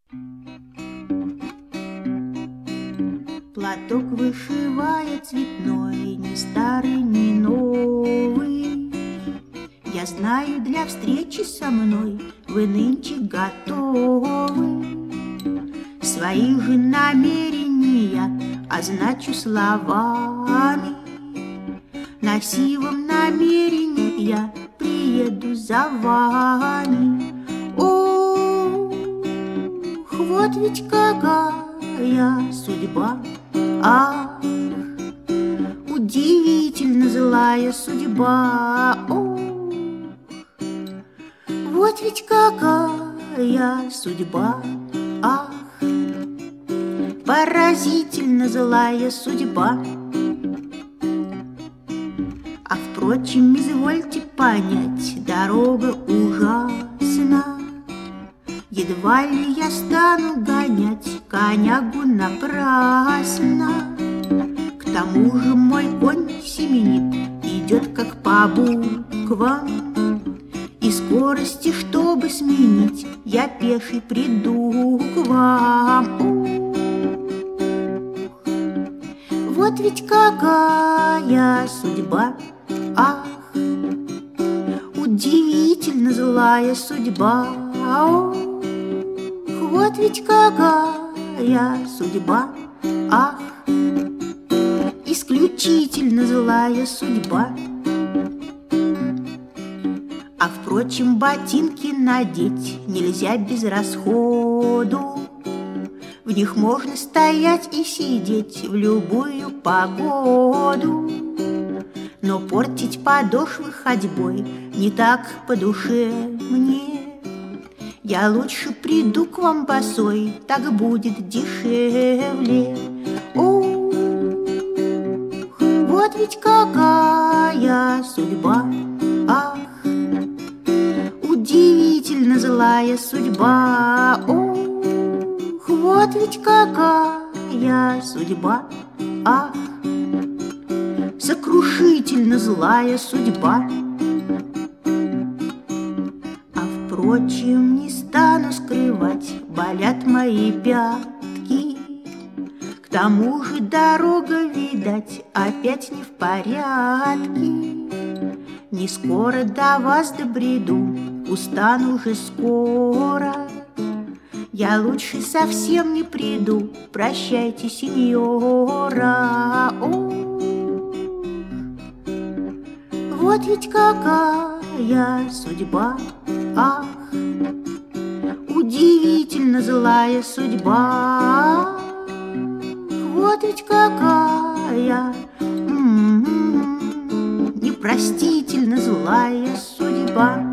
Платок вышивая цветной, ни старый, ни новый. Я знаю, для встречи со мной вы нынче готовы. Свои же намерения означу словами. На сивом намерении я приеду за вами. Ох, вот ведь какая судьба! Ах, удивительно злая судьба! Ох, вот ведь какая судьба! Ах, поразительно злая судьба! А впрочем, извольте понять, дорога ужасна. Едва ли я стану гонять конягу напрасно. К тому же мой конь семенит, идет как по буквам. И скорости, чтобы сменить, я пеший приду к вам. Вот ведь какая судьба! Ах, удивительно злая судьба! Ох, вот ведь какая судьба! Ах, исключительно злая судьба! А впрочем, ботинки надеть нельзя без расходу. В них можно стоять и сидеть в любую погоду. Но портить подошвы ходьбой не так по душе мне. Я лучше приду к вам босой, так будет дешевле. Ох, вот ведь какая судьба! Ах, удивительно злая судьба! Ох, вот ведь какая судьба! Ах, сокрушительно злая судьба! А впрочем, не стану скрывать, болят мои пятки. К тому же дорога, видать, опять не в порядке. Не скоро до вас добреду, устану уже скоро. Я лучше совсем не приду, прощайте, сеньора. О, вот ведь какая судьба! Ах, удивительно злая судьба! Вот ведь какая непростительно злая судьба!